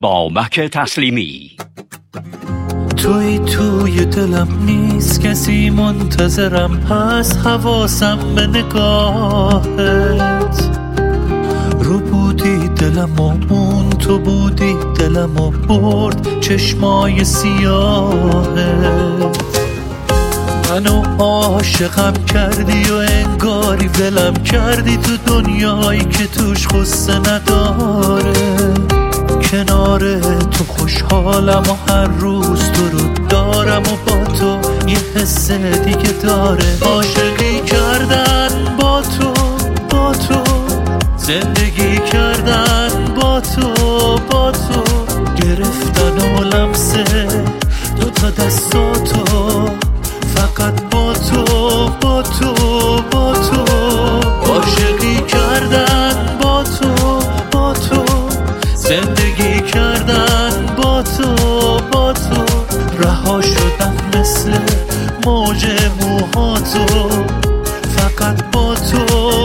بابک تسلیمی. توی دلم نیست، کسی منتظرم هست، حواسم به نگاهت. رو بودی دلم و اون تو بودی دلم و برد چشمای سیاهت. منو عاشقم کردی و انگاری ولم کردی تو دنیایی که توش غصه نداره. کنار تو خوشحالم و هر روز تو رو دارم و با تو یه حس دیگه داره. عاشقی کردن با تو زندگی کردن با تو گرفتن و لمسه دوتا دستاتو، فقط با تو عاشقی کردن با تو زندگی کردن با تو رها شدن مثل موج موهاتو، فقط با تو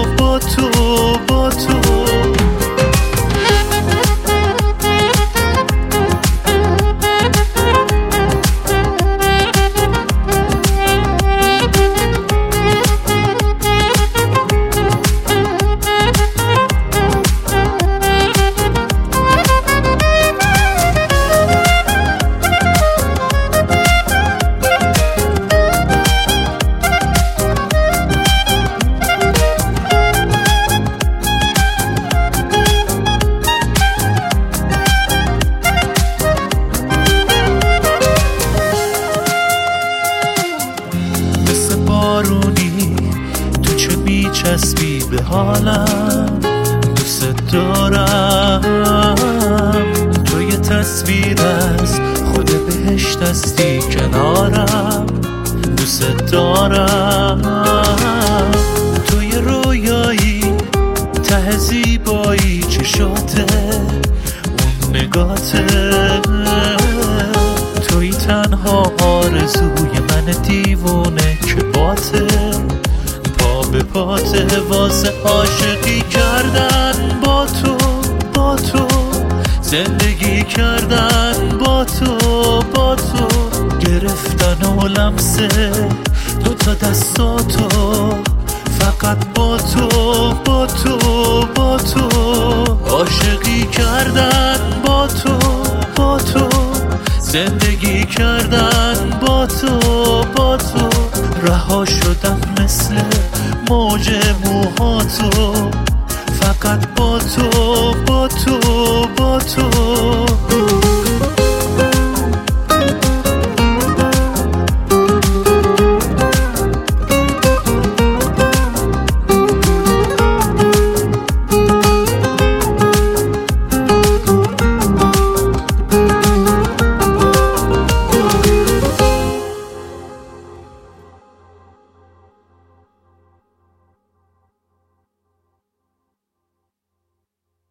تو چه میچسبی به حالم، دوست دارم. تو یه تصویر از خود بهشت هستی کنارم، دوست دارم. تو یه رویایی ته زیبایی چشاته اون نگاته. توی تنها آرزوی من دیوونه که باته پا به پاته. واسه عاشقی کردن با تو زندگی کردن با تو گرفتن و لمسه دوتا دستاتو، فقط با تو عاشقی کردن با تو زندگی کردن با تو رها شدن مثل موج موهاتو، فقط با تو